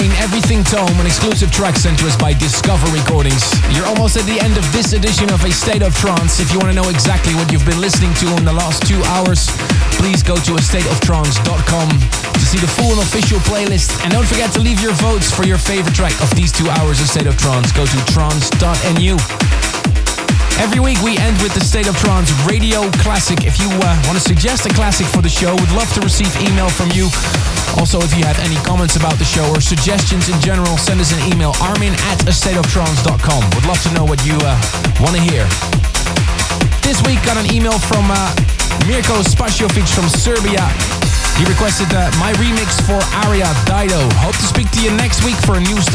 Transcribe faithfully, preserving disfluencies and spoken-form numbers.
Train, Everything Tome, an exclusive track sent to us by Discover Recordings. You're almost at the end of this edition of A State of Trance. If you want to know exactly what you've been listening to in the last two hours, please go to a state of trance dot com to see the full and official playlist. And don't forget to leave your votes for your favorite track of these two hours of State of Trance. Go to trance dot n u. Every week we end with the State of Trance Radio Classic. If you uh, want to suggest a classic for the show, we'd love to receive email from you. Also, if you have any comments about the show or suggestions in general, send us an email, armin at a state of trance dot com. Would love to know what you uh, want to hear. This week got an email from uh, Mirko Spasjovic from Serbia. He requested uh, my remix for Aria Dido. Hope to speak to you next week for a new